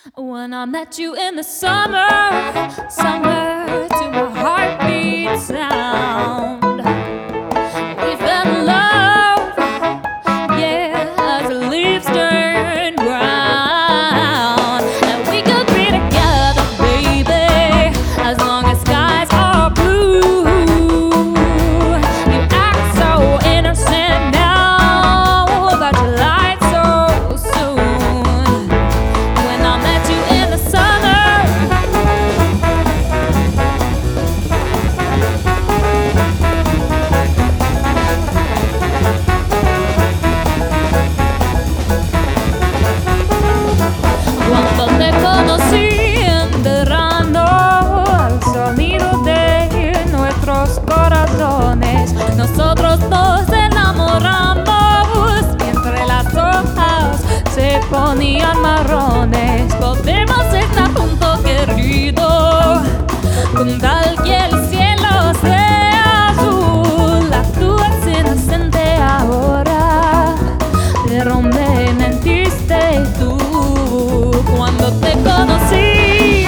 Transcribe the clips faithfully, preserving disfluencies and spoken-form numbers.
When I met you in the summer, summer to my heartbeat sound, we fell in love, yeah, as the leaves turn brown. And we could be together, baby, as long as skies are blue. You act so innocent now, but you lied so soon. When I met you in the summer, cuando te conocí en verano, al sonido de nuestros corazones, nosotros nos enamoramos y entre las hojas se ponían marrones. Podemos estar juntos, querido, con tal que el cielo sea azul. Actúas inocente ahora, pero me mentiste tú cuando te conocí.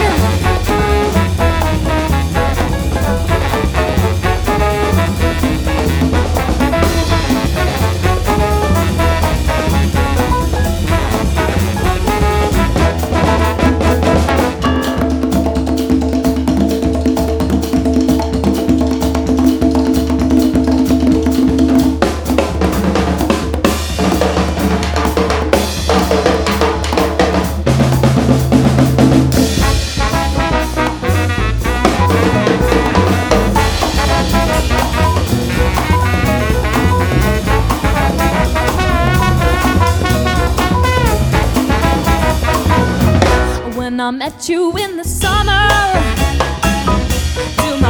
When I met you in the summer, you